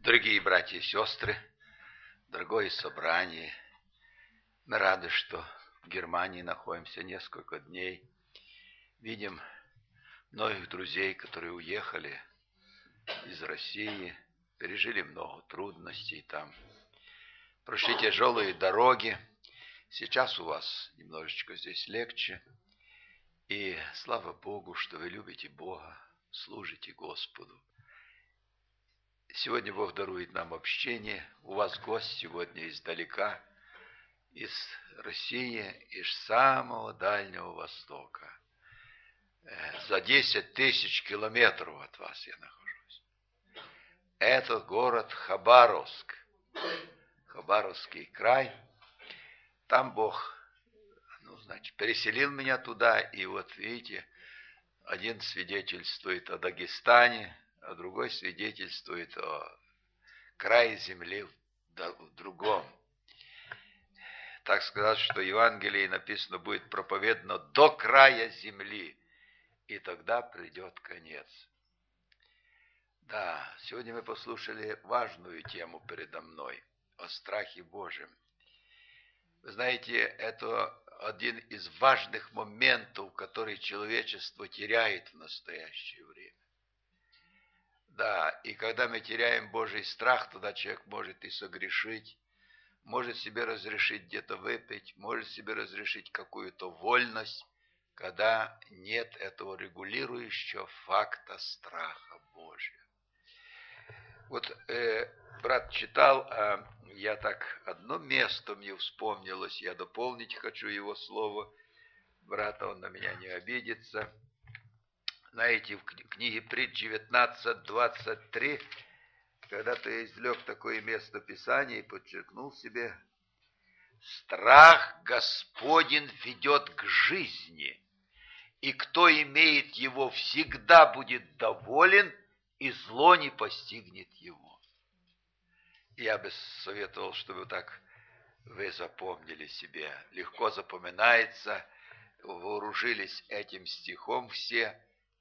Дорогие братья и сестры, дорогое собрание, мы рады, что в Германии находимся несколько дней. Видим многих друзей, которые уехали из России, пережили много трудностей там, прошли тяжелые дороги. Сейчас у вас немножечко здесь легче. И слава Богу, что вы любите Бога, служите Господу. Сегодня Бог дарует нам общение. У вас гость сегодня издалека, из России, из самого Дальнего Востока. За 10 тысяч километров от вас я нахожусь. Это город Хабаровск, Хабаровский край. Там Бог, переселил меня туда. И вот видите, один свидетельствует о Дагестане, а другой свидетельствует о крае земли в другом. Так сказать, что Евангелие написано будет проповедано до края земли, и тогда придет конец. Да, сегодня мы послушали важную тему передо мной о страхе Божьем. Вы знаете, это один из важных моментов, который человечество теряет в настоящее время. Да, и когда мы теряем Божий страх, тогда человек может и согрешить, может себе разрешить где-то выпить, может себе разрешить какую-то вольность, когда нет этого регулирующего факта страха Божьего. Вот брат читал, а я так одно место мне вспомнилось, я дополнить хочу его слово. Брата, он на меня не обидится. Знаете, в книге Притч 19:23 когда-то я извлек такое место Писания и подчеркнул себе: «Страх Господень ведет к жизни, и кто имеет его, всегда будет доволен, и зло не постигнет его». Я бы советовал, чтобы так вы запомнили себе. Легко запоминается, вооружились этим стихом все.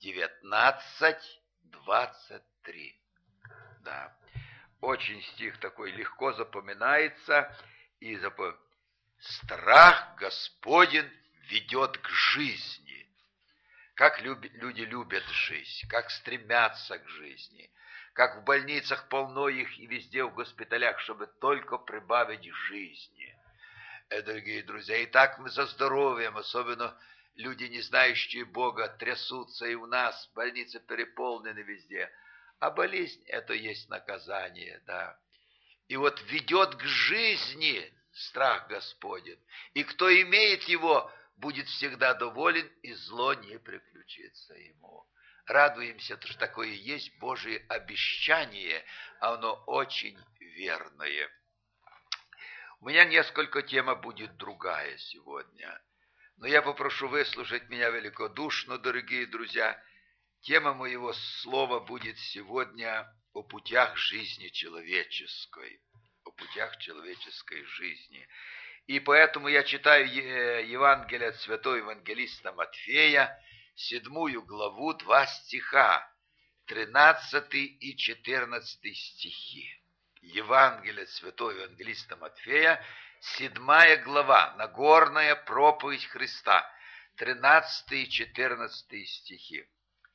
19:23. Да, очень стих такой легко запоминается. И страх Господень ведет к жизни. Как люди любят жизнь, как стремятся к жизни, как в больницах полно их и везде в госпиталях, чтобы только прибавить жизни. Дорогие друзья, и так мы за здоровьем, особенно люди, не знающие Бога, трясутся и у нас, больницы переполнены везде. А болезнь – это есть наказание, да. И вот ведет к жизни страх Господень. И кто имеет его, будет всегда доволен, и зло не приключится ему. Радуемся, что такое есть Божие обещание, оно очень верное. У меня несколько тема будет другая сегодня. Но я попрошу выслушать меня великодушно, дорогие друзья. Тема моего слова будет сегодня о путях жизни человеческой. О путях человеческой жизни. И поэтому я читаю Евангелие от святого евангелиста Матфея, 7 главу, 2 стиха, 13 и 14 стихи. Евангелие от святого евангелиста Матфея, 7 глава, Нагорная проповедь Христа, 13 и 14 стихи.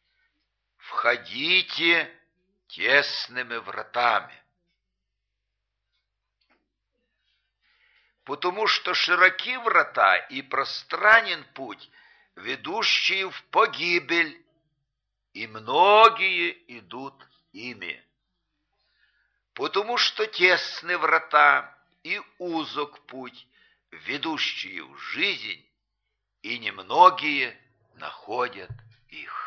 «Входите тесными вратами, потому что широки врата и пространен путь, ведущий в погибель, и многие идут ими. Потому что тесны врата и узок путь, ведущий в жизнь, и немногие находят их».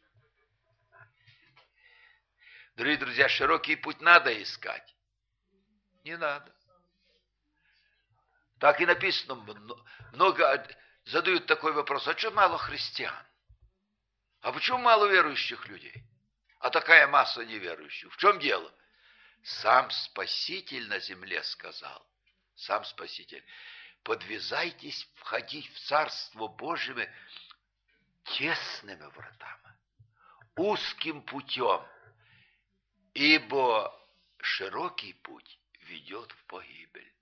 Дорогие друзья, широкий путь надо искать? Не надо. Так и написано, много задают такой вопрос: а что мало христиан? А почему мало верующих людей? А такая масса неверующих. В чем дело? Сам Спаситель на земле сказал, сам Спаситель: подвязайтесь входить в Царство Божие тесными вратами, узким путем, ибо широкий путь ведет в погибель.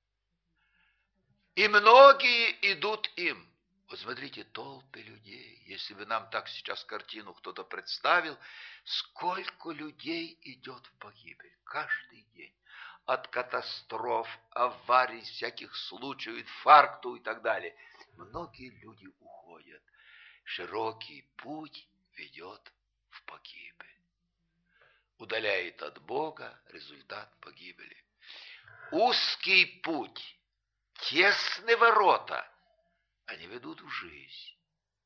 И многие идут им. Вот смотрите, толпы людей. Если бы нам так сейчас картину кто-то представил, сколько людей идет в погибель каждый день. От катастроф, аварий, всяких случаев, инфаркту и так далее. Многие люди уходят. Широкий путь ведет в погибель. Удаляет от Бога, результат погибели. Узкий путь, тесные ворота, они ведут в жизнь.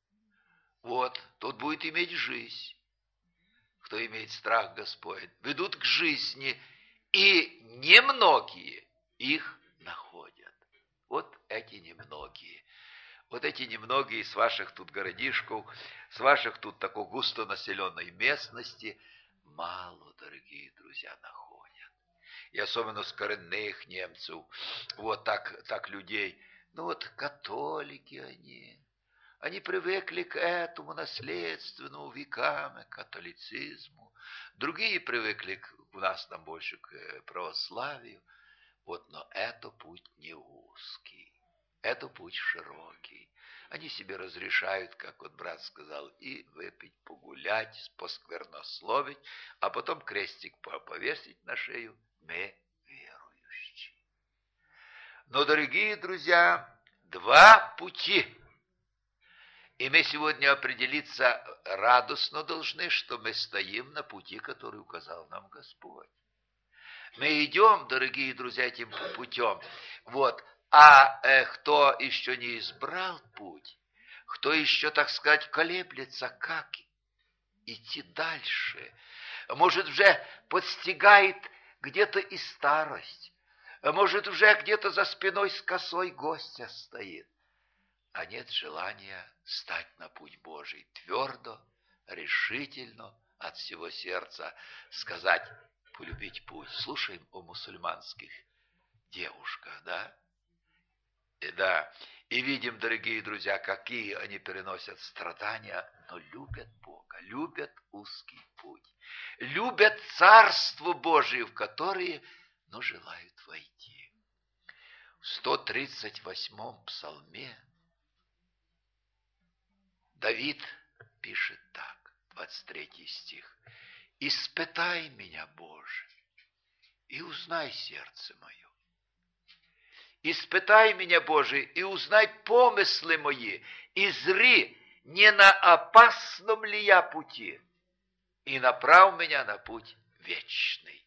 Вот, тот будет иметь жизнь, кто имеет страх Господень. Ведут к жизни, и немногие их находят. Вот эти немногие. Вот эти немногие с ваших тут городишков, с ваших тут такой густонаселенной местности, мало, дорогие друзья, находят. И особенно с коренных немцев, вот так людей. Ну вот католики они привыкли к этому наследственному векам, к католицизму. Другие привыкли у нас там больше к православию. Вот, но это путь не узкий, это путь широкий. Они себе разрешают, как вот брат сказал, и выпить, погулять, посквернословить, а потом крестик повесить на шею. Мы верующие. Но, дорогие друзья, два пути. И мы сегодня определиться радостно должны, что мы стоим на пути, который указал нам Господь. Мы идем, дорогие друзья, этим путем. Вот. А кто еще не избрал путь, кто еще, так сказать, колеблется, как идти дальше, может, уже подстигает где-то и старость, может, уже где-то за спиной с косой гостя стоит, а нет желания стать на путь Божий твердо, решительно, от всего сердца сказать, полюбить путь. Слушаем о мусульманских девушках, да? Да, и видим, дорогие друзья, какие они переносят страдания, но любят Бога, любят узкий путь, любят Царство Божие, в которое, но желают войти. В 138-м псалме Давид пишет так, 23 стих. «Испытай меня, Боже, и узнай сердце мое. Испытай меня, Боже, и узнай помыслы мои, и зри, не на опасном ли я пути, и направь меня на путь вечный.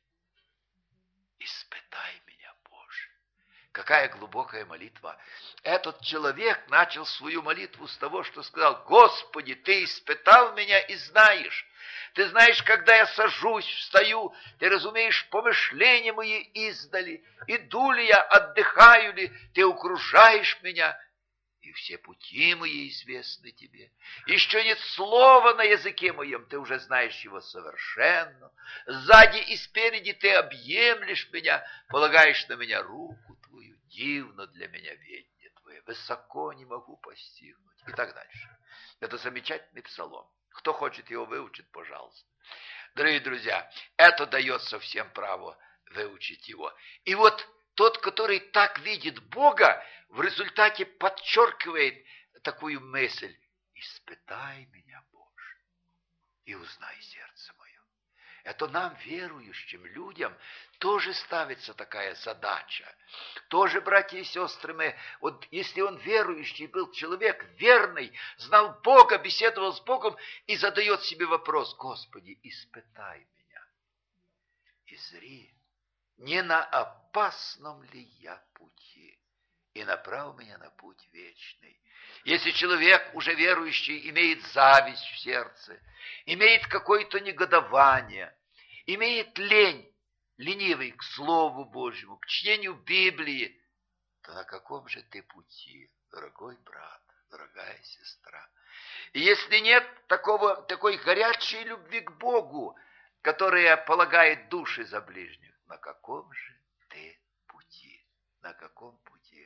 Испытай меня, Боже». Какая глубокая молитва. Этот человек начал свою молитву с того, что сказал: «Господи, Ты испытал меня и знаешь. Ты знаешь, когда я сажусь, встаю, Ты разумеешь помышления мои издали. Иду ли я, отдыхаю ли, Ты окружаешь меня, и все пути мои известны Тебе. Еще нет слова на языке моем, Ты уже знаешь его совершенно. Сзади и спереди Ты объемлешь меня, полагаешь на меня руку Твою. Дивно для меня ведение Твое, высоко не могу постигнуть». И так дальше. Это замечательный псалом. Кто хочет его выучить, пожалуйста. Дорогие друзья, это дается всем право выучить его. И вот тот, который так видит Бога, в результате подчеркивает такую мысль: «Испытай меня, Боже, и узнай сердце мое». Это нам, верующим людям, тоже ставится такая задача. Тоже, братья и сестры, мы, вот если он верующий был человек, верный, знал Бога, беседовал с Богом и задает себе вопрос: «Господи, испытай меня и зри, не на опасном ли я пути, и направь меня на путь вечный». Если человек, уже верующий, имеет зависть в сердце, имеет какое-то негодование, имеет лень, ленивый к Слову Божьему, к чтению Библии, то на каком же ты пути, дорогой брат, дорогая сестра? И если нет такой горячей любви к Богу, которая полагает души за ближних, на каком же ты пути? На каком пути?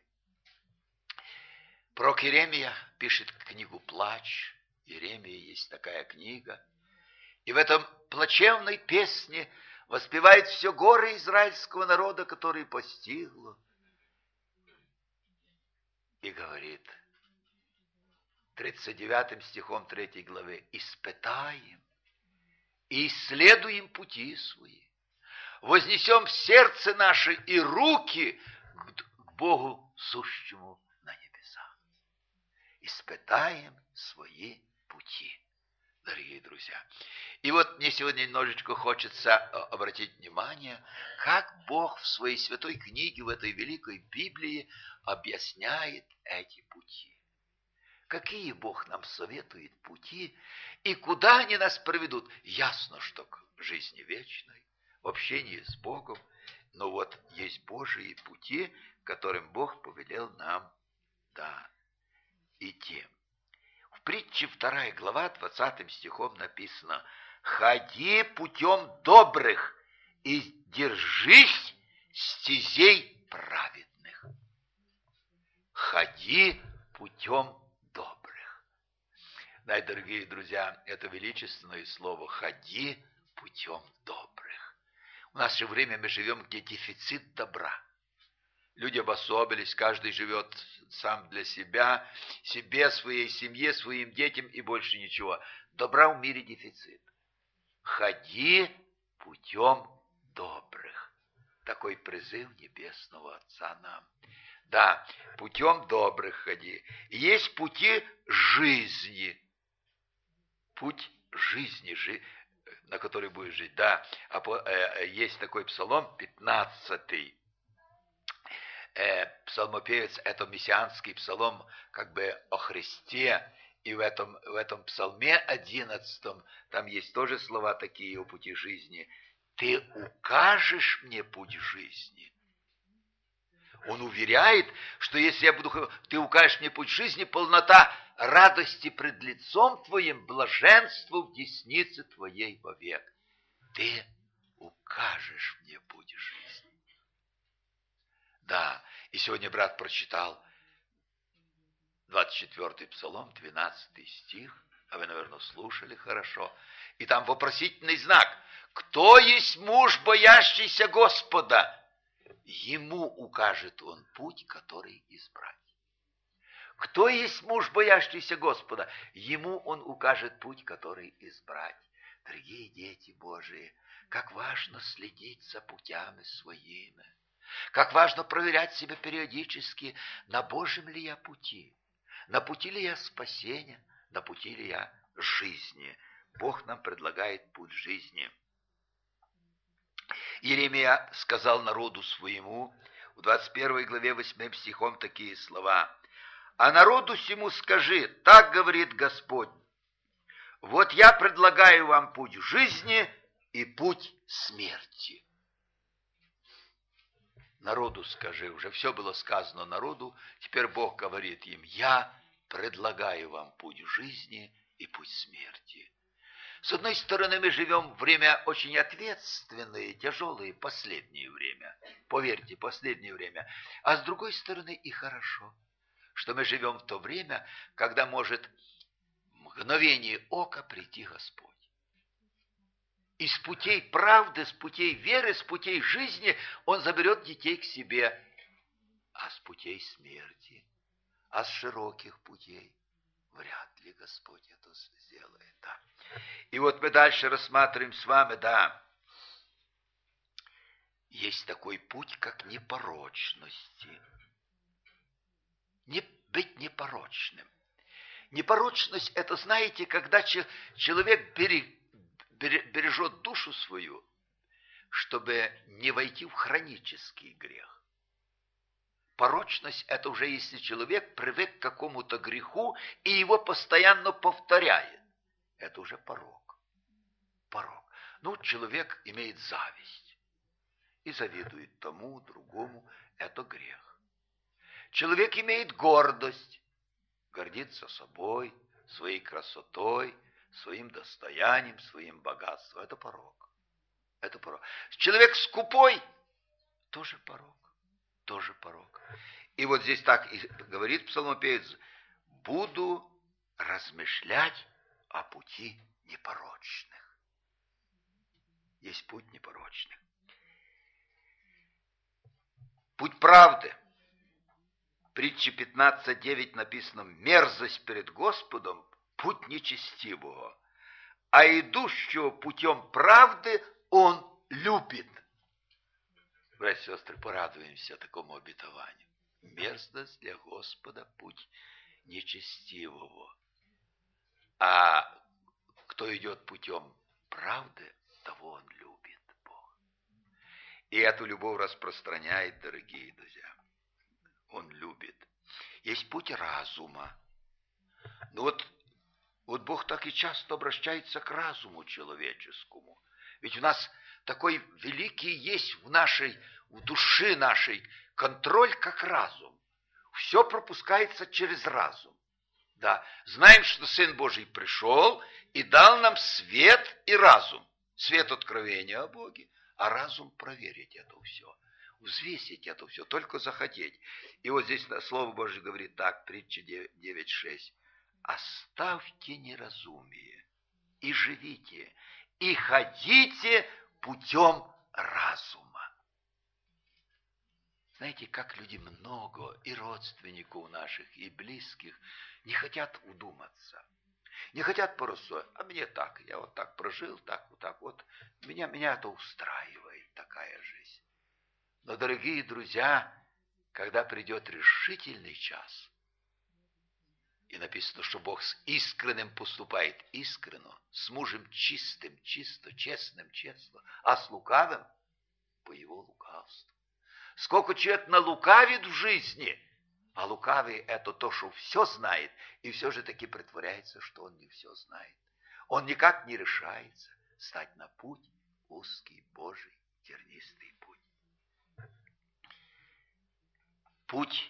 Пророк Иеремия пишет книгу «Плач». Иеремия есть такая книга. И в этом плачевной песне воспевает все горы израильского народа, который постигло, и говорит 39 стихом 3 главы: «Испытаем и исследуем пути свои, вознесем сердце наше и руки к Богу сущему на небесах». Испытаем свои пути, дорогие друзья. И вот мне сегодня немножечко хочется обратить внимание, как Бог в своей святой книге, в этой великой Библии, объясняет эти пути. Какие Бог нам советует пути и куда они нас приведут? Ясно, что к жизни вечной, в общении с Богом, но вот есть Божьи пути, которым Бог повелел нам, идти. В притче 2 глава 20 стихом написано: «Ходи путем добрых и держись стезей праведных». Ходи путем добрых. Да, дорогие друзья, это величественное слово «ходи путем добрых». В наше время мы живем, где дефицит добра. Люди обособились, каждый живет сам для себя, себе, своей семье, своим детям и больше ничего. Добра в мире дефицит. Ходи путем добрых. Такой призыв Небесного Отца нам. Да, путем добрых ходи. Есть пути жизни. Путь жизни, на который будешь жить. Да, есть такой псалом 15. Псалмопевец – это мессианский псалом как бы о Христе. И в этом псалме 11 там есть тоже слова такие о пути жизни. «Ты укажешь мне путь жизни». Он уверяет, что если ты укажешь мне путь жизни, полнота радости пред лицом твоим, блаженство в деснице твоей вовек. Ты укажешь мне путь жизни. Да, и сегодня брат прочитал 24-й псалом, 12 стих, а вы, наверное, слушали хорошо. И там вопросительный знак: «Кто есть муж, боящийся Господа? Ему укажет он путь, который избрать». Кто есть муж, боящийся Господа? Ему он укажет путь, который избрать. Дорогие дети Божии, как важно следить за путями своими. Как важно проверять себя периодически, на Божьем ли я пути, на пути ли я спасения, на пути ли я жизни. Бог нам предлагает путь жизни. Иеремия сказал народу своему в 21 главе 8 стихом такие слова: «А народу сему скажи, так говорит Господь, вот я предлагаю вам путь жизни и путь смерти». Народу скажи, уже все было сказано народу, теперь Бог говорит им: я предлагаю вам путь жизни и путь смерти. С одной стороны, мы живем в время очень ответственное, тяжелое, последнее время. Поверьте, последнее время. А с другой стороны, и хорошо, что мы живем в то время, когда может в мгновение ока прийти Господь. И с путей правды, с путей веры, с путей жизни Он заберет детей к себе. А с путей смерти, а с широких путей вряд ли Господь это сделает. Да. И вот мы дальше рассматриваем с вами, есть такой путь, как непорочности. Быть непорочным. Непорочность – это, знаете, когда человек бережет душу свою, чтобы не войти в хронический грех. Порочность – это уже если человек привык к какому-то греху и его постоянно повторяет. Это уже порок. Порок. Человек имеет зависть и завидует тому, другому. Это грех. Человек имеет гордость, гордится собой, своей красотой, своим достоянием, своим богатством. Это порок. Это порок. Человек скупой – тоже порок. Тоже порок. И вот здесь так и говорит псалмопевец: буду размышлять о пути непорочных. есть путь непорочный. Путь правды. Притче 15:9 написано: мерзость перед Господом путь нечестивого, а идущего путем правды он любит. Братья и сестры, порадуемся такому обетованию. Мерзость для Господа путь нечестивого, а кто идет путем правды, того он любит Бог. И эту любовь распространяет, дорогие друзья. Он любит. Есть путь разума. Но вот Бог так и часто обращается к разуму человеческому. Ведь у нас такой великий есть в душе нашей контроль, как разум. Все пропускается через разум. Да, знаем, что Сын Божий пришел и дал нам свет и разум. Свет откровения о Боге, а разум проверить это все. Взвесить это все, только захотеть. И вот здесь Слово Божье говорит так, притча 9:6. Оставьте неразумие и живите, и ходите путем разума. Знаете, как людей много, и родственников наших, и близких, не хотят удуматься. Не хотят порассудить, а мне так, я вот так прожил, так вот. Меня это устраивает, такая жизнь. Но, дорогие друзья, когда придет решительный час, и написано, что Бог с искренним поступает искренно, с мужем чистым, чисто, честным, честно, а с лукавым по его лукавству. Сколько человек налукавит в жизни, а лукавый это то, что все знает, и все же таки притворяется, что он не все знает. Он никак не решается стать на путь узкий, Божий, тернистый путь. Путь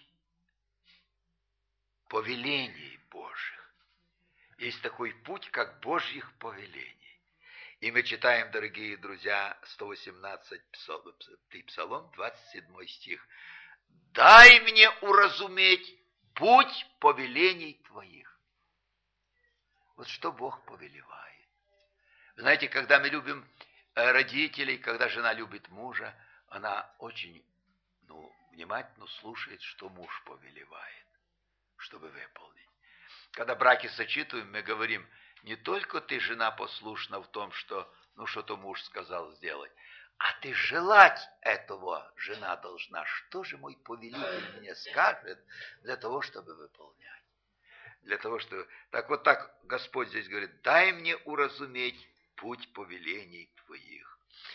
повелений Божьих. Есть такой путь, как Божьих повелений. И мы читаем, дорогие друзья, 118-й Псалом, 27 стих. «Дай мне уразуметь путь повелений Твоих». Вот что Бог повелевает. Вы знаете, когда мы любим родителей, когда жена любит мужа, она очень внимательно слушает, что муж повелевает, чтобы выполнить. Когда браки сочетываем, мы говорим, не только ты, жена, послушна в том, что что-то муж сказал сделать, а ты желать этого, жена, должна. Что же мой повелитель мне скажет для того, чтобы выполнять? Для того, чтобы... Так Господь здесь говорит, дай мне уразуметь путь повелений Твоих.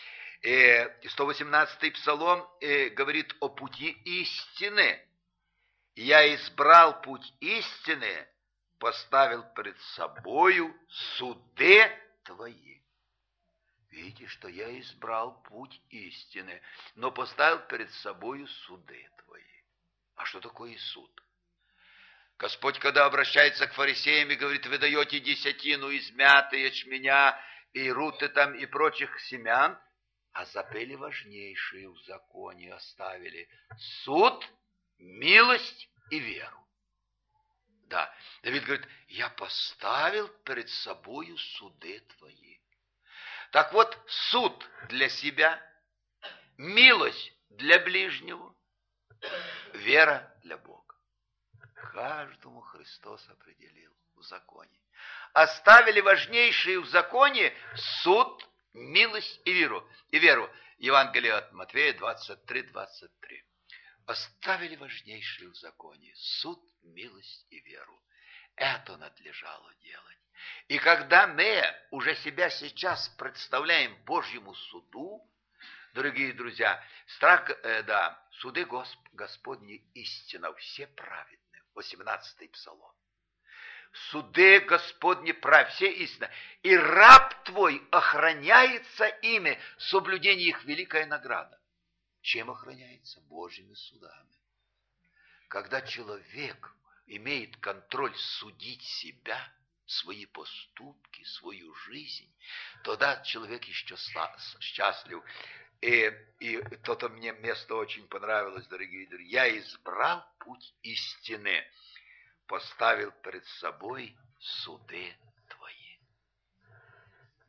118-й Псалом говорит о пути истины. Я избрал путь истины, поставил перед собою суды Твои. Видите, что я избрал путь истины, но поставил перед собою суды Твои. А что такое суд? Господь, когда обращается к фарисеям и говорит, вы даете десятину из мяты, ячменя, и руты там, и прочих семян, а забыли важнейшие в законе, оставили суд, милость и веру. Да, Давид говорит, я поставил перед собою суды Твои. Так вот, суд для себя, милость для ближнего, вера для Бога. Каждому Христос определил в законе. Оставили важнейшие в законе суд, милость и веру. Евангелие от Матфея 23:23. Оставили важнейшие в законе суд, милость и веру. Это надлежало делать. И когда мы уже себя сейчас представляем Божьему суду, дорогие друзья, суды Господни истина, все праведны. 18-й Псалом. Суды Господни прав, все истина. И раб твой охраняется ими, соблюдение их великая награда. Чем охраняется? Божьими судами. Когда человек имеет контроль судить себя, свои поступки, свою жизнь, тогда человек еще счастлив. И то-то мне место очень понравилось, дорогие друзья. Я избрал путь истины, поставил перед собой суды Твои.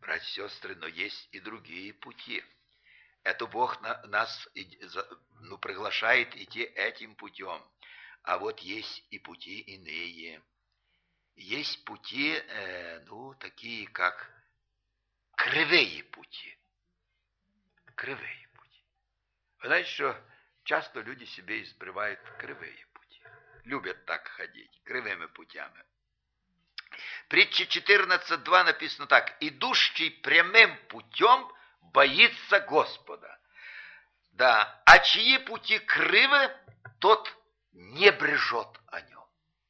братья и сестры, но есть и другие пути. Это Бог нас приглашает идти этим путем. А вот есть и пути иные. Есть пути, такие как кривые пути. Кривые пути. Вы знаете, что часто люди себе избирают кривые пути. Любят так ходить, кривыми путями. Притча 14.2 написано так. «Идущий прямым путем боится Господа». Да, а чьи пути кривы, тот не брежет о нем.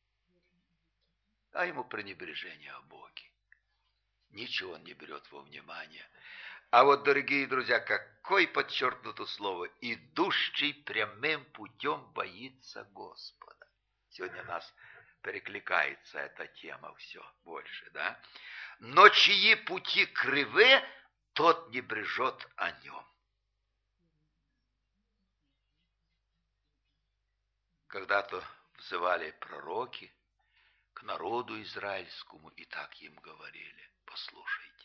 А ему пренебрежение о Боге. Ничего он не берет во внимание. А вот, дорогие друзья, какое подчеркнуто слово. «Идущий прямым путем боится Господа». Сегодня нас перекликается эта тема все больше, да? «Но чьи пути кривы, тот не брежет о нем». Когда-то взывали пророки к народу израильскому и так им говорили: послушайте,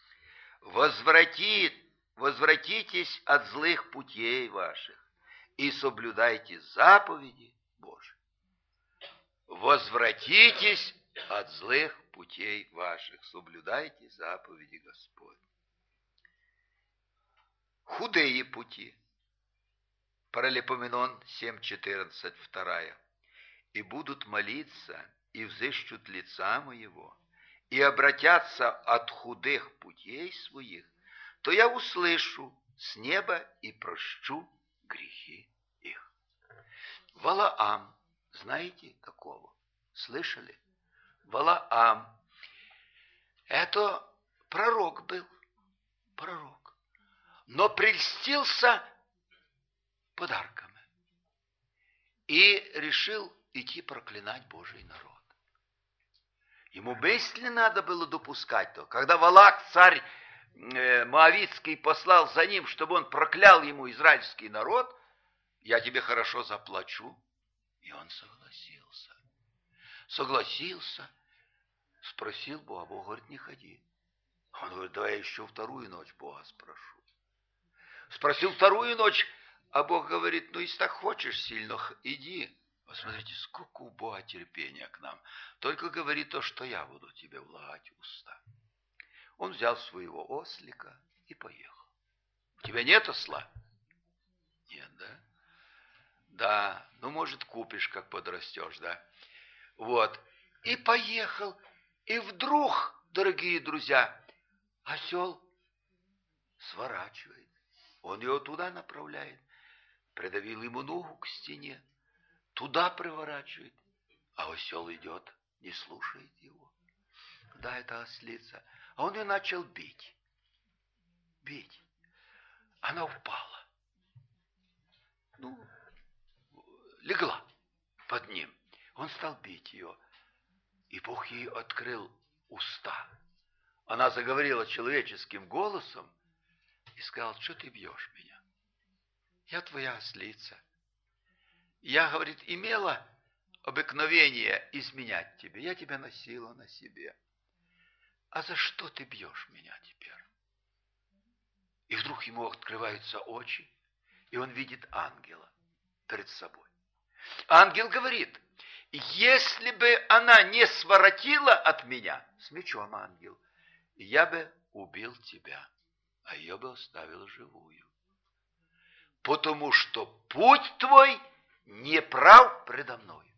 возвратитесь от злых путей ваших и соблюдайте заповеди Божьи. Возвратитесь от злых путей ваших, соблюдайте заповеди Господни. Худые пути. Паралипоменон 7.14, 2. «И будут молиться, и взыщут лица моего, и обратятся от худых путей своих, то я услышу с неба и прощу грехи их». Валаам, знаете такого? Слышали? Валаам. Это пророк был. Пророк. Но прельстился подарками. И решил идти проклинать Божий народ. Ему мысли надо было допускать то. Когда Валак, царь Моавитский, послал за ним, чтобы он проклял ему израильский народ, я тебе хорошо заплачу. И он согласился. Согласился. Спросил Бога, а Бог говорит, не ходи. Он говорит, давай я еще вторую ночь Бога спрошу. Спросил вторую ночь, а Бог говорит, ну, если так хочешь сильно, иди. Посмотрите, сколько у Бога терпения к нам. Только говори то, что я буду тебе влагать в уста. Он взял своего ослика и поехал. У тебя нет осла? Нет, да? Да, ну, может, купишь, как подрастешь, да? Вот. И поехал. И вдруг, дорогие друзья, осел сворачивает. Он его туда направляет. Придавил ему ногу к стене. Туда приворачивает. А осел идет, не слушает его. Да, это ослица. А он ее начал бить. Бить. Она упала. Ну, легла под ним. Он стал бить ее. И Бог ей открыл уста. Она заговорила человеческим голосом и сказала, что ты бьешь меня? Я твоя ослица. Я, говорит, имела обыкновение изменять тебе. Я тебя носила на себе. А за что ты бьешь меня теперь? И вдруг ему открываются очи, и он видит ангела перед собой. Ангел говорит, если бы она не своротила от меня, с мечом ангел, я бы убил тебя, а ее бы оставил живую. Потому что путь твой не прав предо мной.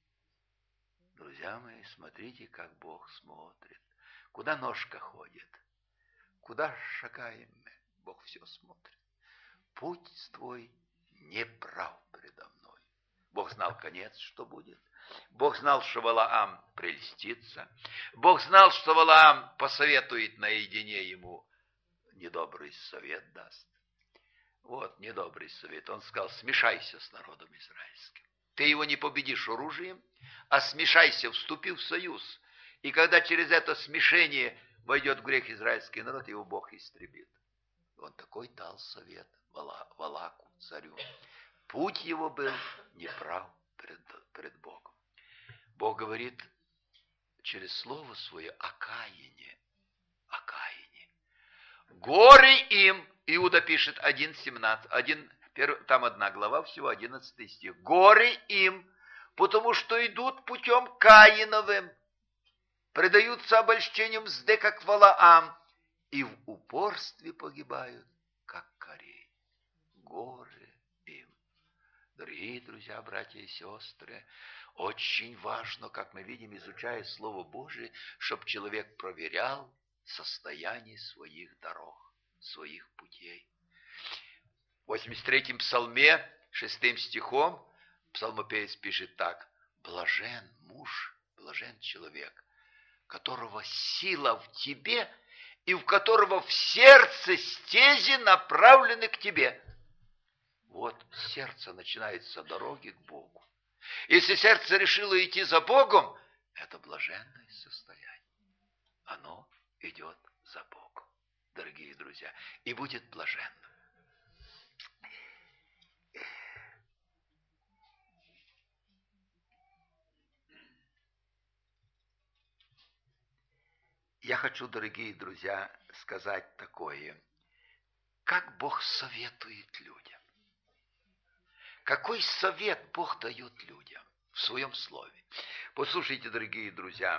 Друзья мои, смотрите, как Бог смотрит. Куда ножка ходит, куда шагаем мы, Бог все смотрит. Путь твой не прав предо мной. Бог знал конец, что будет. Бог знал, что Валаам прельстится. Бог знал, что Валаам посоветует наедине ему, недобрый совет даст. Вот, недобрый совет. Он сказал, смешайся с народом израильским. Ты его не победишь оружием, а смешайся, вступи в союз. И когда через это смешение войдет в грех израильский народ, его Бог истребит. Он такой дал совет Валаку, царю. Путь его был неправ пред Богом. Бог говорит через слово свое о каине. О каине. Горе им, Иуда пишет 1:17, там одна глава, всего 11 стих. Горе им, потому что идут путем Каиновым, предаются обольщениям мзды, как Валаам, и в упорстве погибают, как Корей. Горе им. Дорогие друзья, братья и сестры, очень важно, как мы видим, изучая Слово Божие, чтобы человек проверял состояние своих дорог, своих путей. В 83-м псалме, 6 стихом, псалмопевец пишет так: «Блажен муж, блажен человек, которого сила в тебе и в которого в сердце стези направлены к тебе». Вот сердце начинается дороги к Богу. Если сердце решило идти за Богом, это блаженное состояние. Оно идет за Богом, дорогие друзья, и будет блаженным. Я хочу, дорогие друзья, сказать такое. Как Бог советует людям? Какой совет Бог дает людям в своем слове? Послушайте, дорогие друзья,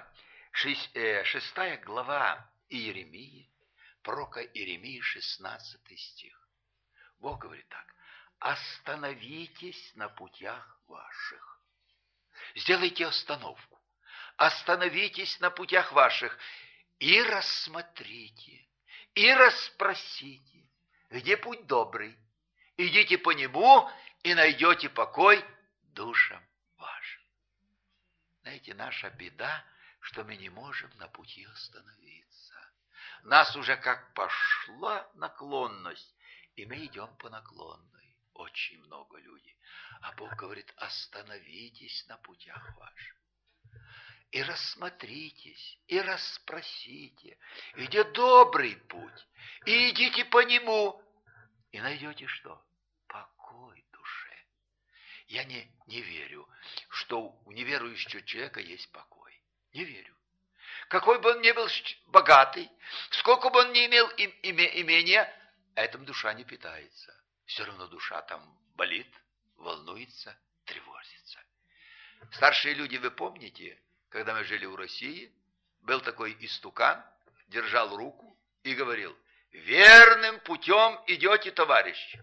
6 глава Иеремии, пророка Иеремии, 16 стих. Бог говорит так: «Остановитесь на путях ваших». Сделайте остановку. «Остановитесь на путях ваших и рассмотрите, и расспросите, где путь добрый. Идите по нему, и найдете покой душам вашим». Знаете, наша беда, что мы не можем на пути остановиться. Нас уже как пошла наклонность, и мы идем по наклонной. Очень много людей. А Бог говорит: остановитесь на путях ваших. И рассмотритесь, и расспросите, где добрый путь, и идите по нему, и найдете что? Покой душе. Я не верю, что у неверующего человека есть покой. Не верю. Какой бы он ни был богатый, сколько бы он ни имел имения, этим душа не питается. Все равно душа там болит, волнуется, тревожится. Старшие люди, вы помните, когда мы жили в России, был такой истукан, держал руку и говорил: «Верным путем идете, товарищи».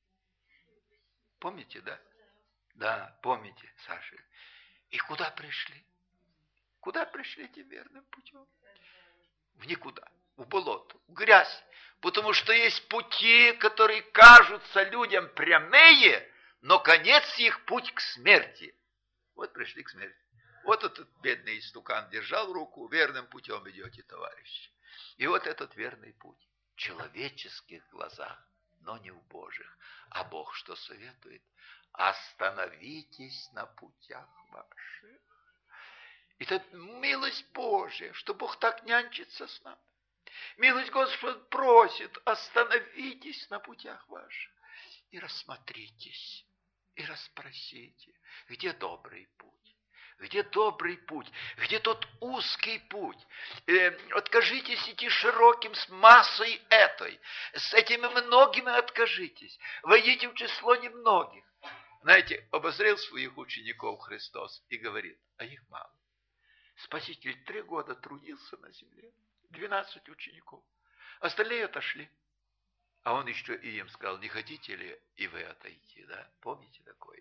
Помните, да? Да, помните, Саша. И куда пришли? Куда пришли этим верным путем? В никуда, в болото, в грязь. Потому что есть пути, которые кажутся людям прямые, но конец их путь к смерти. Вот пришли к смерти. Вот этот бедный истукан держал руку: «Верным путем идете, товарищи». И вот этот верный путь в человеческих глазах, но не в Божьих. А Бог что советует? Остановитесь на путях ваших. Это милость Божья, что Бог так нянчится с нами. Милость Господа просит: остановитесь на путях ваших и рассмотритесь, и расспросите, где добрый путь. Где добрый путь? Где тот узкий путь? Откажитесь идти широким с массой этой. С этими многими откажитесь. Войдите в число немногих. Знаете, обозрел своих учеников Христос и говорит: а их мало. Спаситель 3 года трудился на земле. 12 учеников. Остальные отошли. А он еще и им сказал: не хотите ли и вы отойти? Да? Помните такое?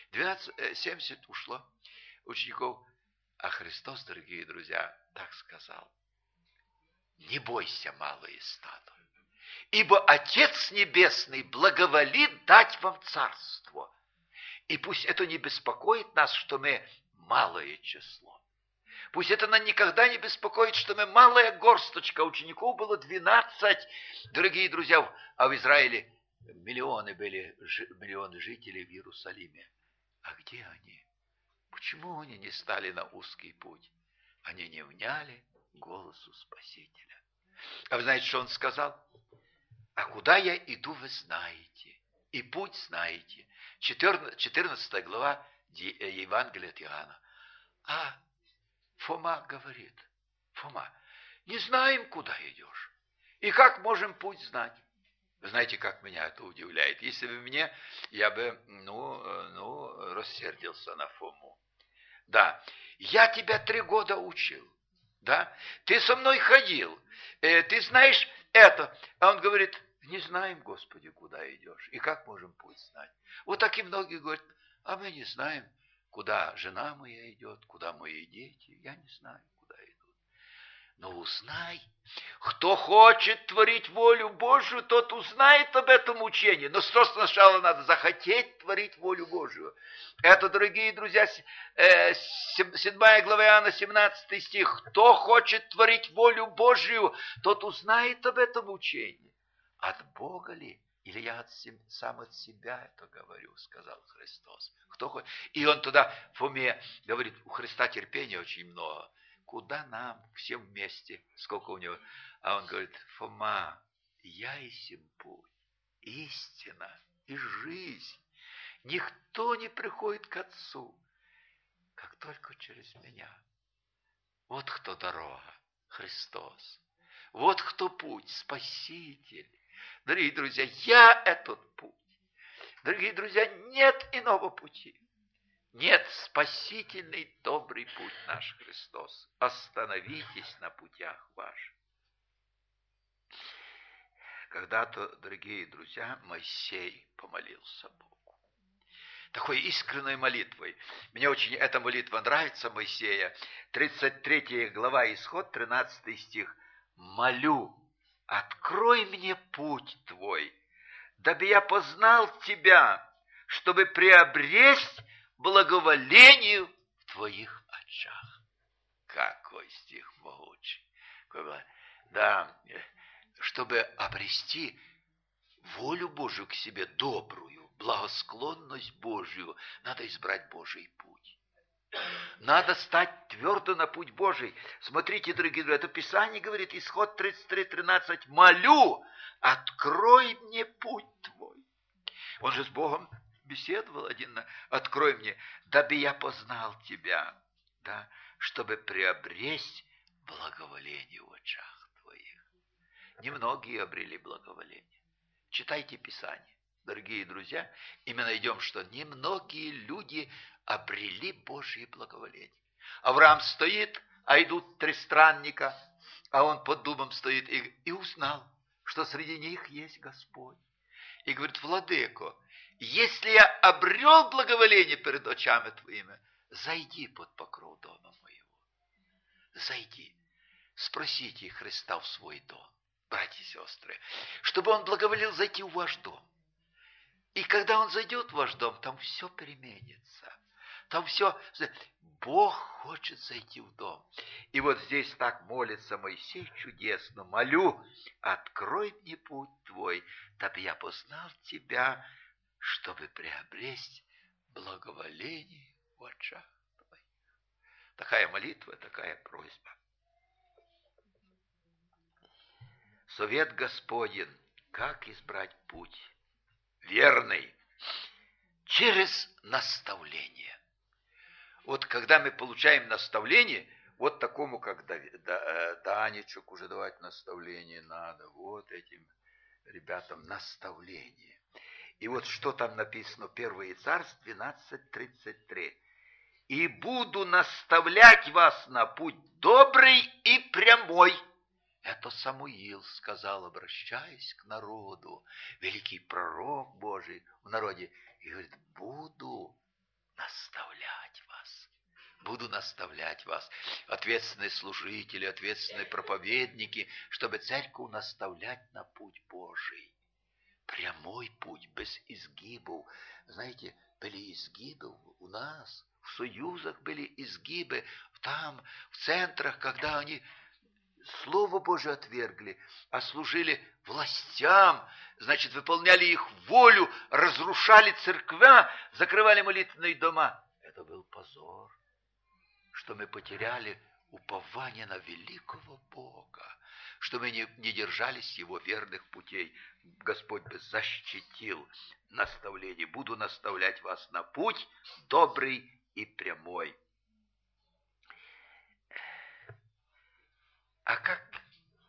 70 ушло учеников. А Христос, дорогие друзья, так сказал: не бойся, малое стадо, ибо Отец Небесный благоволит дать вам царство. И пусть это не беспокоит нас, что мы малое число. Пусть это нас никогда не беспокоит, что мы малая горсточка. Учеников было 12, дорогие друзья, а в Израиле миллионы жителей в Иерусалиме. А где они? Почему они не стали на узкий путь? Они не вняли голосу Спасителя. А вы знаете, что он сказал? А куда я иду, вы знаете, и путь знаете. 14 глава Евангелия от Иоанна. А Фома говорит: Фома, не знаем, куда идешь. И как можем путь знать? Вы знаете, как меня это удивляет. Если бы мне, я бы, рассердился на Фому. Да, я тебя 3 года учил, да, ты со мной ходил, ты знаешь это. А он говорит, не знаем, Господи, куда идешь, и как можем путь знать. Вот так и многие говорят, а мы не знаем, куда жена моя идет, куда мои дети, я не знаю, куда идут. Но узнай, кто хочет творить волю Божию, тот узнает об этом учении. Но сначала надо захотеть творить волю Божию. Это, дорогие друзья, 7 глава Иоанна, 17 стих. Кто хочет творить волю Божию, тот узнает об этом учении. От Бога ли? Или я сам от себя это говорю, сказал Христос. Кто хочет? И он туда, Фоме, говорит, у Христа терпения очень много. Куда нам всем вместе, сколько у него? А он говорит, Фома, я и сим путь, истина и жизнь. Никто не приходит к Отцу, как только через меня. Вот кто дорога, Христос. Вот кто путь, Спаситель. Дорогие друзья, я этот путь. Дорогие друзья, нет иного пути. Нет, спасительный, добрый путь наш Христос. Остановитесь на путях ваших. Когда-то, дорогие друзья, Моисей помолился Богу. Такой искренней молитвой. Мне очень эта молитва нравится, Моисея. 33 глава, Исход, 13 стих. «Молю, открой мне путь Твой, дабы я познал Тебя, чтобы приобресть благоволению в Твоих очах». Какой стих могучий. Да, чтобы обрести волю Божию к себе, добрую, благосклонность Божию, надо избрать Божий путь. Надо стать твердо на путь Божий. Смотрите, дорогие друзья, это Писание говорит, Исход 33:13. «Молю, открой мне путь Твой». Он же с Богом беседовал один, открой мне, дабы я познал Тебя, да, чтобы приобресть благоволение в очах Твоих. Немногие обрели благоволение. Читайте Писание, дорогие друзья, и мы найдем, что немногие люди обрели Божье благоволение. Авраам стоит, а идут 3 странника, а он под дубом стоит и узнал, что среди них есть Господь. И говорит, Владыко, если я обрел благоволение перед очами Твоими, зайди под покров дома моего. Зайди. Спросите Христа в свой дом, братья и сестры, чтобы Он благоволил зайти в ваш дом. И когда Он зайдет в ваш дом, там все переменится. Там все... Бог хочет зайти в дом. И вот здесь так молится Моисей чудесно. «Молю, открой мне путь Твой, дабы я познал Тебя, чтобы приобрести благоволение в очах Твоих». Такая молитва, такая просьба. Совет Господень, как избрать путь верный? Через наставление. Вот когда мы получаем наставление, вот такому, как Данечек, уже давать наставление надо, вот этим ребятам наставление. И вот что там написано, 1 Царств 12:33. «И буду наставлять вас на путь добрый и прямой». Это Самуил сказал, обращаясь к народу, великий пророк Божий в народе, и говорит, буду наставлять вас. Буду наставлять вас, ответственные служители, ответственные проповедники, чтобы церковь наставлять на путь Божий. Прямой путь, без изгибов. Знаете, были изгибы у нас, в союзах были изгибы, там, в центрах, когда они Слово Божие отвергли, а служили властям, значит, выполняли их волю, разрушали церквя, закрывали молитвенные дома. Это был позор, что мы потеряли упование на великого Бога, что мы не держались Его верных путей. Господь бы защитил наставление. Буду наставлять вас на путь добрый и прямой. А как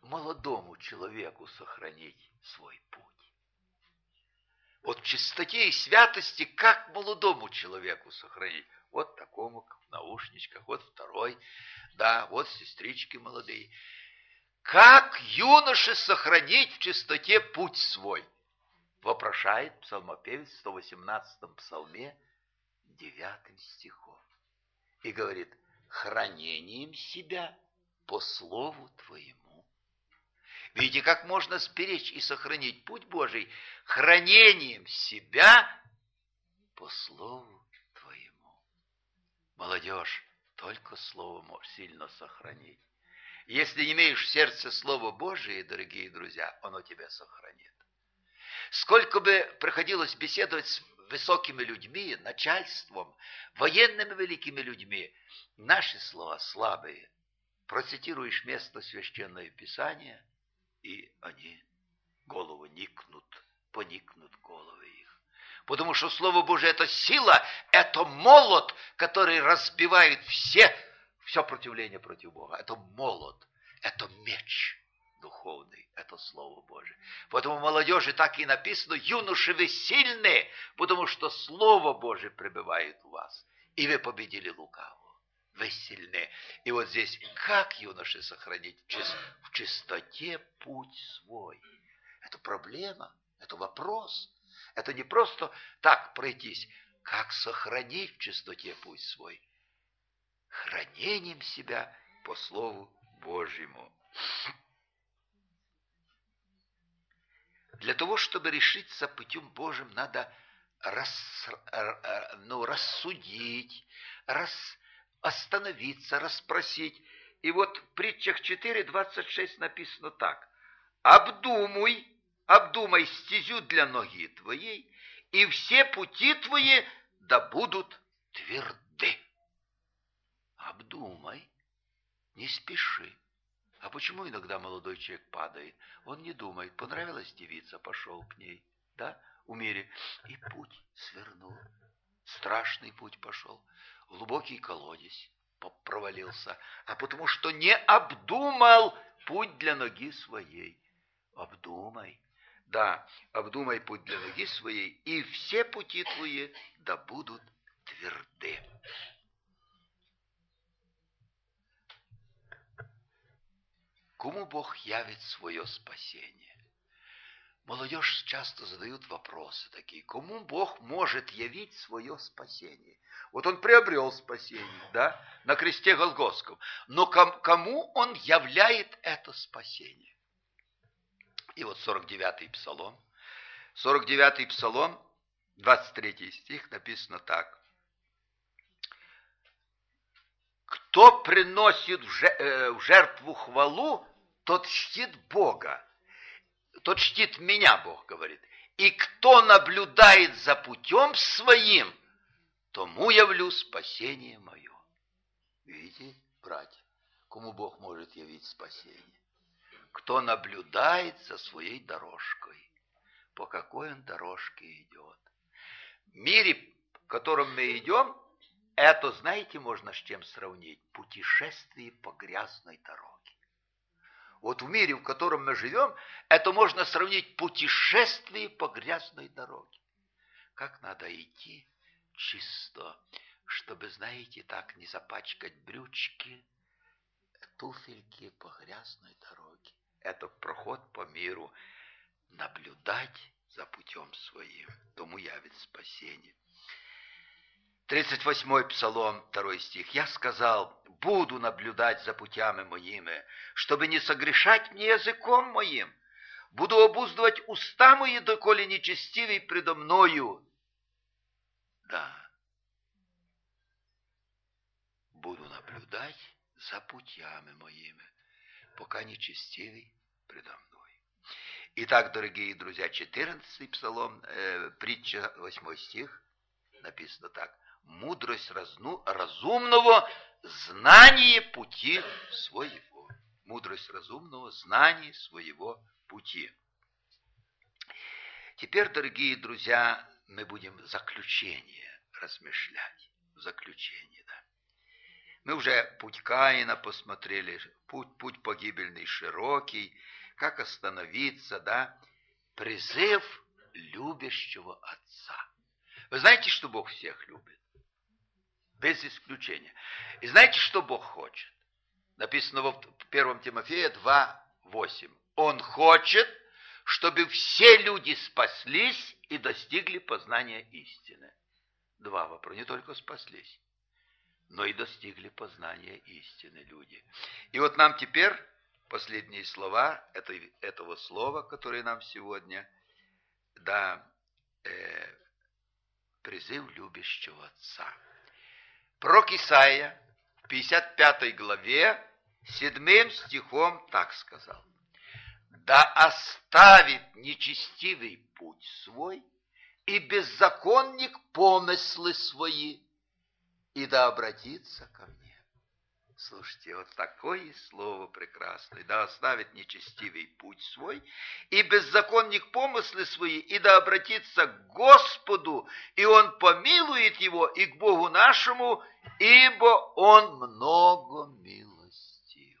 молодому человеку сохранить свой путь? Вот в чистоте и святости, как молодому человеку сохранить? Вот такому, как в наушничках, вот второй, да, вот сестрички молодые. Как юноше сохранить в чистоте путь свой? Вопрошает псалмопевец в 118-м псалме 9 стихом. И говорит: хранением себя по слову твоему. Видите, как можно сберечь и сохранить путь Божий? Хранением себя по слову твоему. Молодежь, только слово можешь сильно сохранить. Если имеешь в сердце Слово Божие, дорогие друзья, оно тебя сохранит. Сколько бы приходилось беседовать с высокими людьми, начальством, военными великими людьми, наши слова слабые. Процитируешь место Священного Писания, и они голову никнут, поникнут головы их. Потому что Слово Божие – это сила, это молот, который разбивает все противление против Бога. Это молот, это меч духовный, это Слово Божие. Поэтому молодежи так и написано: юноши, вы сильны, потому что Слово Божие пребывает в вас, и вы победили лукавого. Вы сильны. И вот здесь, как юноши сохранить в чистоте путь свой? Это проблема, это вопрос. Это не просто так пройтись. Как сохранить в чистоте путь свой? Хранением себя по Слову Божьему. Для того, чтобы решиться путем Божьим, надо рассудить, остановиться, расспросить. И вот в притчах 4:26 написано так: обдумай стезю для ноги твоей, и все пути твои да будут тверды. Обдумай, не спеши. А почему иногда молодой человек падает? Он не думает, понравилась девица, пошел к ней, да, в мире, и путь свернул. Страшный путь пошел, глубокий колодец провалился, а потому что не обдумал путь для ноги своей. Обдумай, да, обдумай путь для ноги своей, и все пути твои да будут тверды. Кому Бог явит свое спасение? Молодежь часто задают вопросы такие: кому Бог может явить свое спасение? Вот он приобрел спасение, да, на кресте Голгофском, но кому он являет это спасение? И вот 49-й псалом, 49-й псалом, 23 стих, написано так: кто приносит в жертву хвалу, тот чтит Бога. Тот чтит меня, Бог говорит. И кто наблюдает за путем своим, тому явлю спасение мое. Видите, братья, кому Бог может явить спасение? Кто наблюдает за своей дорожкой, по какой он дорожке идет. В мире, в котором мы идем, это, знаете, можно с чем сравнить? Путешествие по грязной дороге. Вот в мире, в котором мы живем, это можно сравнить путешествие по грязной дороге. Как надо идти чисто, чтобы, знаете, так не запачкать брючки, туфельки по грязной дороге. Это проход по миру, наблюдать за путем своим, тому явит спасение. 38-й псалом, 2 стих. «Я сказал, буду наблюдать за путями моими, чтобы не согрешать мне языком моим. Буду обуздывать уста мои, доколе нечестивый предо мною». Да. Буду наблюдать за путями моими, пока нечестивый предо мной. Итак, дорогие друзья, 14-й псалом, притча, 8 стих, написано так: «Мудрость разумного – знание пути своего». Мудрость разумного – знание своего пути. Теперь, дорогие друзья, мы будем заключение размышлять. Заключение, да. Мы уже путь Каина посмотрели, путь погибельный широкий, как остановиться, да? Призыв любящего отца. Вы знаете, что Бог всех любит? Без исключения. И знаете, что Бог хочет? Написано в 1 Тимофея 2:8. Он хочет, чтобы все люди спаслись и достигли познания истины. Два вопроса. Не только спаслись, но и достигли познания истины люди. И вот нам теперь последние слова этого слова, которые нам сегодня, да, призыв любящего отца. Пророк Исаия в 55 главе 7 стихом так сказал: «Да оставит нечестивый путь свой, и беззаконник помыслы свои, и да обратится ко мне». Слушайте, вот такое слово прекрасное. «Да оставит нечестивый путь свой, и беззаконник помыслы свои, и да обратится к Господу, и Он помилует его, и к Богу нашему, ибо Он много милостив».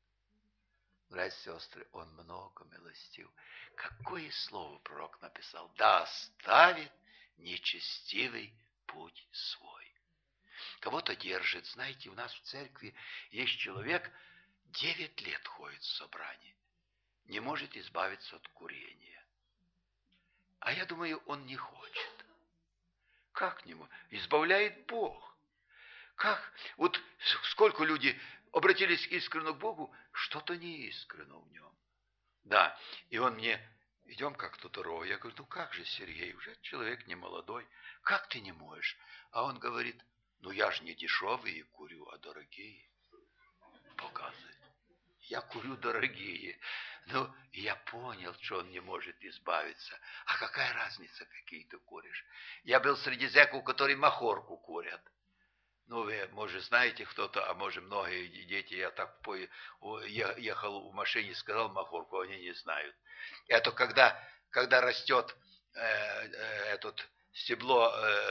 Братья и сестры, Он много милостив. Какое слово пророк написал? «Да оставит нечестивый путь свой». Кого-то держит. Знаете, у нас в церкви есть человек, 9 лет ходит в собрание, не может избавиться от курения. А я думаю, он не хочет. Как не может? Избавляет Бог. Как? Вот сколько люди обратились искренне к Богу, что-то неискренно в нем. Да, и он мне: идем как-то дорогу. Я говорю: ну как же, Сергей, уже человек не молодой, как ты не можешь? А он говорит: ну я же не дешевые курю, а дорогие. Показывает. Я курю дорогие. Ну, я понял, что он не может избавиться. А какая разница, какие ты куришь? Я был среди зэков, которые махорку курят. Ну, вы, может, знаете кто-то, а может, многие дети, я так ехал в машине и сказал махорку, они не знают. Это когда растет этот стебло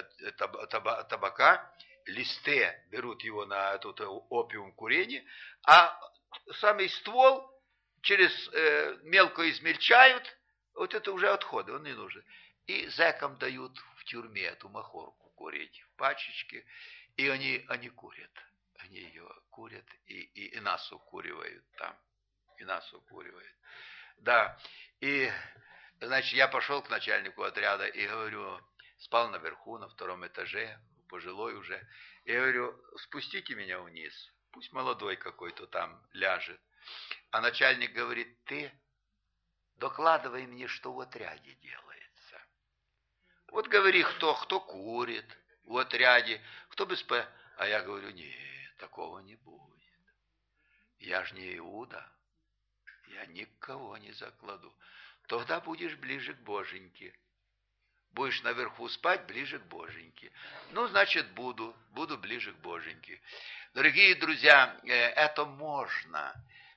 табака, листы берут его на этот опиум курения, а самый ствол через мелко измельчают, вот это уже отходы, он не нужен. И зэкам дают в тюрьме эту махорку курить в пачечке, и они курят. Они ее курят и нас укуривают там. И нас укуривают. Да, и, значит, я пошел к начальнику отряда и говорю, спал наверху, на 2 этаже, пожилой уже. Я говорю: спустите меня вниз, пусть молодой какой-то там ляжет. А начальник говорит: ты докладывай мне, что в отряде делается. Вот говори, кто курит в отряде, кто без П. А я говорю: нет, такого не будет. Я ж не Иуда, я никого не закладу. Тогда будешь ближе к Боженьке. Будешь наверху спать, ближе к Боженьке. Ну, значит, буду ближе к Боженьке. Дорогие друзья, это можно,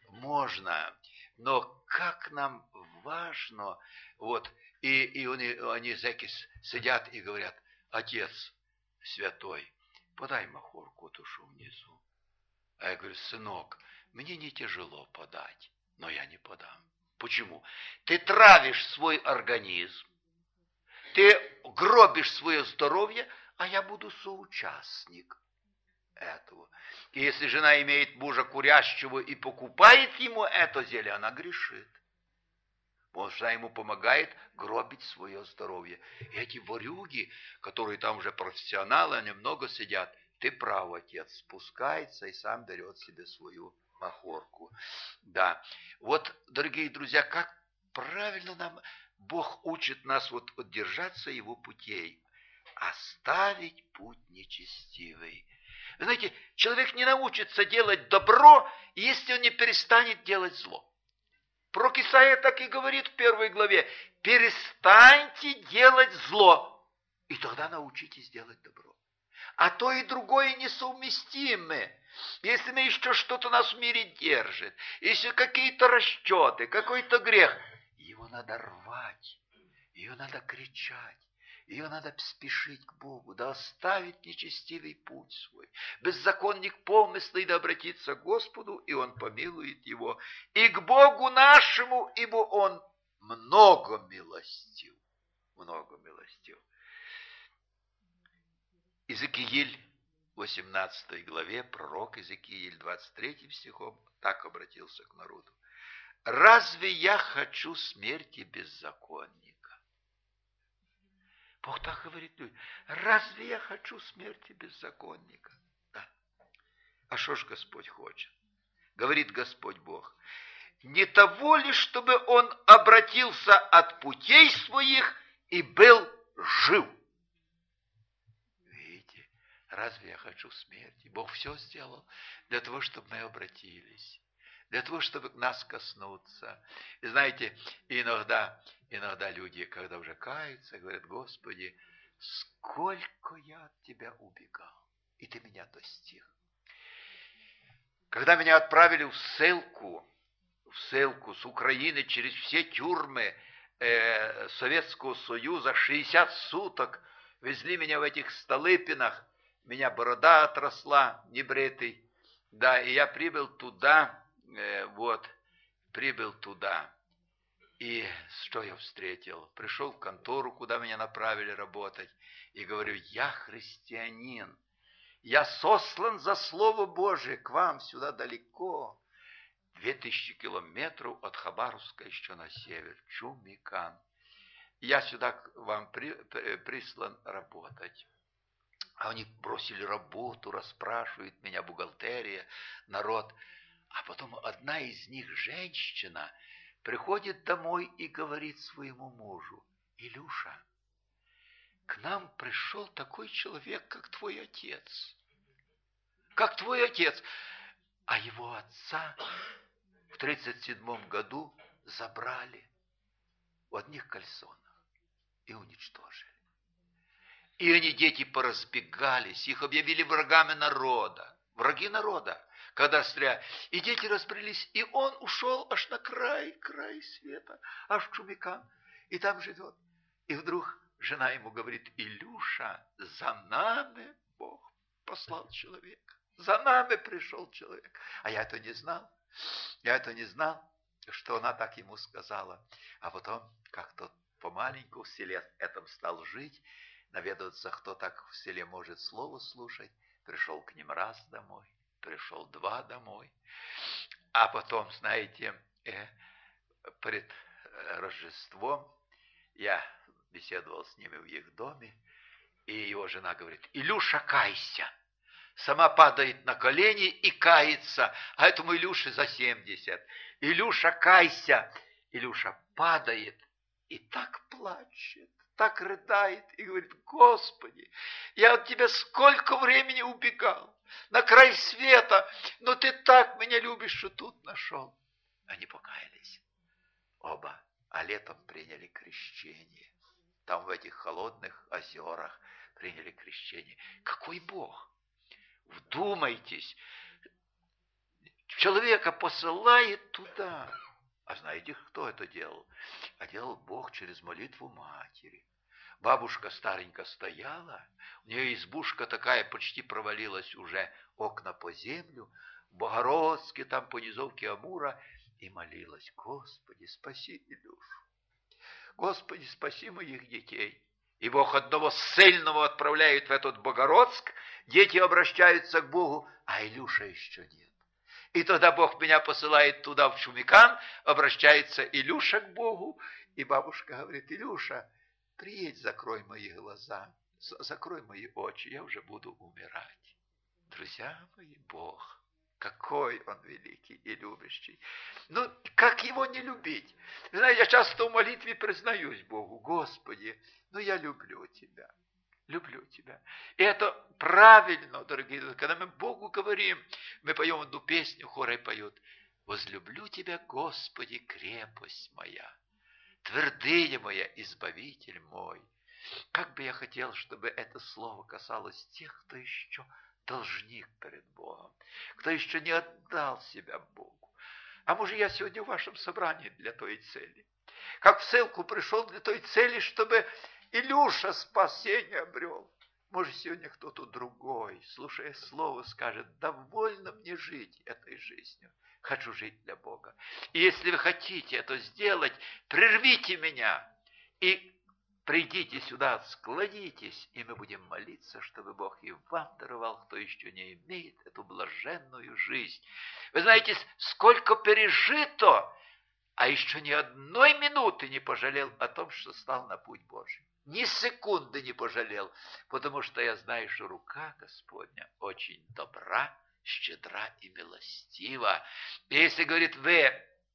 но как нам важно, вот, и они, зэки, сидят и говорят: отец святой, подай махорку тушу внизу. А я говорю: сынок, мне не тяжело подать, но я не подам. Почему? Ты травишь свой организм, ты гробишь свое здоровье, а я буду соучастник этого. И если жена имеет мужа курящего и покупает ему это зелье, она грешит. Потому что она ему помогает гробить свое здоровье. И эти ворюги, которые там уже профессионалы, они много сидят. Ты прав, отец, спускается и сам берет себе свою махорку. Да. Вот, дорогие друзья, как правильно нам Бог учит нас вот держаться его путей. Оставить путь нечестивый. Вы знаете, человек не научится делать добро, если он не перестанет делать зло. Пророк Исаия так и говорит в 1 главе: перестаньте делать зло, и тогда научитесь делать добро. А то и другое несовместимы. Если мы еще что-то нас в мире держит, если какие-то расчеты, какой-то грех, его надо рвать, ее надо кричать, Ее надо спешить к Богу, да оставить нечестивый путь свой. Беззаконник помыслит, да обратиться к Господу, и Он помилует его. И к Богу нашему, ибо Он много милостив. Много милостив. Иезекииль, 18 главе, пророк Иезекииль, 23 стихом, так обратился к народу. «Разве я хочу смерти беззаконника?» Бог так говорит людям. Разве я хочу смерти беззаконника? Да. А что ж Господь хочет? Говорит Господь Бог. Не того ли, чтобы он обратился от путей своих и был жив? Видите, разве я хочу смерти? Бог все сделал для того, чтобы мы обратились. Для того, чтобы нас коснуться. И знаете, иногда люди, когда уже каются, говорят: Господи, сколько я от Тебя убегал, и Ты меня достиг. Когда меня отправили в ссылку с Украины через все тюрьмы Советского Союза, 60 суток везли меня в этих Столыпинах, меня борода отросла, небритый, да, и я прибыл туда. Прибыл туда. И что я встретил? Пришел в контору, куда меня направили работать, и говорю: я христианин, я сослан за Слово Божие к вам сюда далеко, 2000 километров от Хабаровска еще на север, Чумикан. Я сюда к вам прислан работать. А они бросили работу, расспрашивают меня, бухгалтерия, народ. А потом одна из них, женщина, приходит домой и говорит своему мужу: Илюша, к нам пришел такой человек, как твой отец. Как твой отец. А его отца в 1937 году забрали в одних кальсонах и уничтожили. И они, дети, поразбегались, их объявили врагами народа. Враги народа. Когда стреляли, и дети разбрелись, и он ушел аж на край света, аж в Чумикан, и там живет. И вдруг жена ему говорит: Илюша, за нами Бог послал человека, за нами пришел человек. А я это не знал, что она так ему сказала. А потом, как-то помаленьку в селе этом стал жить, наведываться, кто так в селе может слово слушать, пришел к ним раз домой. Пришел 2 домой. А потом, знаете, пред Рождеством я беседовал с ними в их доме, и его жена говорит: Илюша, кайся. Сама падает на колени и кается, а этому Илюше за 70. Илюша, кайся. Илюша падает и так плачет, так рыдает и говорит: Господи, я от Тебя сколько времени убегал, на край света, но Ты так меня любишь, что тут нашел. Они покаялись оба, а летом приняли крещение. Там в этих холодных озерах приняли крещение. Какой Бог! Вдумайтесь, человека посылает туда. А знаете, кто это делал? А делал Бог через молитву матери. Бабушка старенько стояла, у нее избушка такая почти провалилась уже, окна по землю, в Богородске, там по низовке Амура, и молилась: Господи, спаси Илюшу, Господи, спаси моих детей. И Бог одного ссыльного отправляет в этот Богородск, дети обращаются к Богу, а Илюша еще нет. И тогда Бог меня посылает туда, в Чумикан, обращается Илюша к Богу, и бабушка говорит: Илюша, приедь, закрой мои глаза, закрой мои очи, я уже буду умирать. Друзья мои, Бог, какой Он великий и любящий. Ну, как Его не любить? Вы знаете, я часто в молитве признаюсь Богу: Господи, ну я люблю Тебя. Люблю Тебя. И это правильно, дорогие друзья. Когда мы Богу говорим, мы поем одну песню, хоры поют: возлюблю Тебя, Господи, крепость моя, твердыня моя, избавитель мой. Как бы я хотел, чтобы это слово касалось тех, кто еще должник перед Богом, кто еще не отдал себя Богу. А может, я сегодня в вашем собрании для той цели. Как в ссылку пришел для той цели, чтобы Илюша спасение обрел. Может, сегодня кто-то другой, слушая слово, скажет: довольно мне жить этой жизнью. Хочу жить для Бога. И если вы хотите это сделать, прервите меня и придите сюда, склонитесь, и мы будем молиться, чтобы Бог и вам даровал, кто еще не имеет эту блаженную жизнь. Вы знаете, сколько пережито, а еще ни одной минуты не пожалел о том, что стал на путь Божий. Ни секунды не пожалел, потому что я знаю, что рука Господня очень добра, щедра и милостива. И если, говорит, вы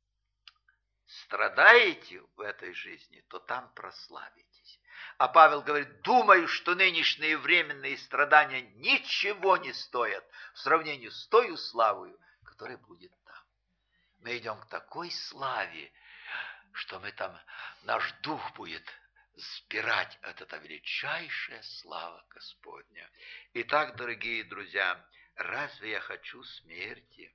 страдаете в этой жизни, то там прославитесь. А Павел говорит: думаю, что нынешние временные страдания ничего не стоят в сравнении с той славою, которая будет там. Мы идем к такой славе, что мы там, наш дух будет спирать от этой величайшая слава Господня. Итак, дорогие друзья, разве я хочу смерти?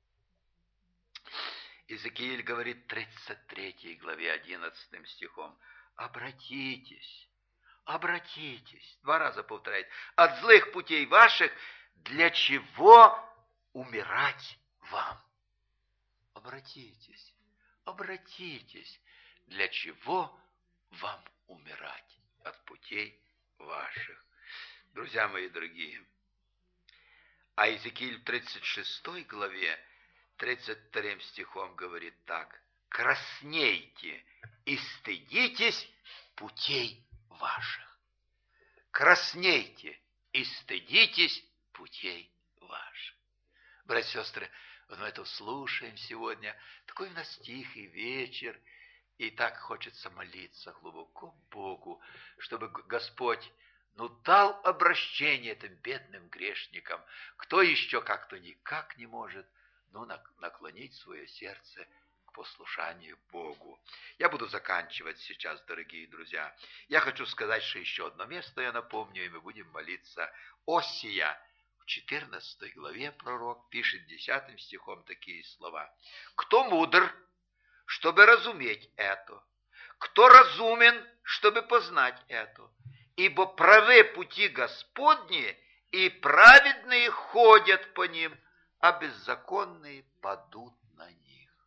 Иезекииль говорит в 33 главе 11 стихом: обратитесь, обратитесь, 2 раза повторяет, от злых путей ваших, для чего умирать вам? Обратитесь, обратитесь, для чего вам умирать от путей ваших? Друзья мои дорогие, а Иезекииль в 36 главе 32 стихом говорит так: краснейте и стыдитесь путей ваших. Краснейте и стыдитесь путей ваших. Братья и сестры, вот мы это слушаем сегодня. Такой у нас тихий вечер. И так хочется молиться глубоко Богу, чтобы Господь дал обращение этим бедным грешникам. Кто еще как-то никак не может, наклонить свое сердце к послушанию Богу. Я буду заканчивать сейчас, дорогие друзья. Я хочу сказать, что еще одно место я напомню, и мы будем молиться. Осия в 14 главе пророк пишет 10 стихом такие слова: «Кто мудр, чтобы разуметь это? Кто разумен, чтобы познать это? Ибо правы пути Господни, и праведные ходят по ним, а беззаконные падут на них».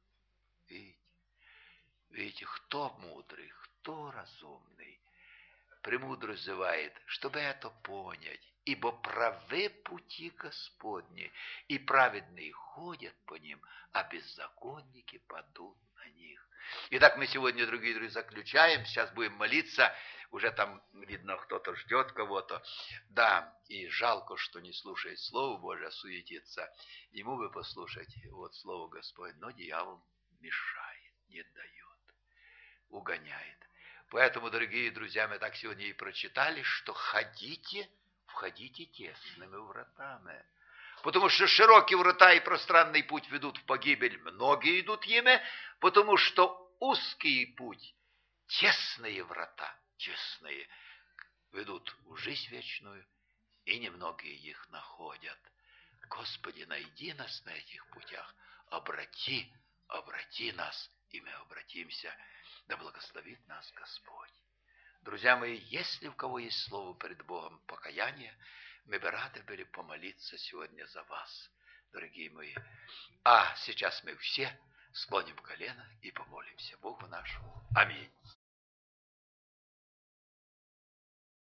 Видите, кто мудрый, кто разумный? Премудрость взывает, чтобы это понять. Ибо правы пути Господни, и праведные ходят по ним, а беззаконники падут на них. Итак, мы сегодня, дорогие друзья, заключаем. Сейчас будем молиться. Уже там, видно, кто-то ждет кого-то. Да, и жалко, что не слушает Слово Божие, а суетится. Ему бы послушать вот Слово Господне, но дьявол мешает, не дает, угоняет. Поэтому, дорогие друзья, мы так сегодня и прочитали, что входите тесными вратами. Потому что широкие врата и пространный путь ведут в погибель, многие идут ими, потому что узкий путь, тесные врата, тесные, ведут в жизнь вечную, и немногие их находят. Господи, найди нас на этих путях, обрати нас, и мы обратимся. Да благословит нас Господь. Друзья мои, если у кого есть слово перед Богом покаяние, мы бы рады были помолиться сегодня за вас, дорогие мои. А сейчас мы все склоним колено и помолимся Богу нашему. Аминь.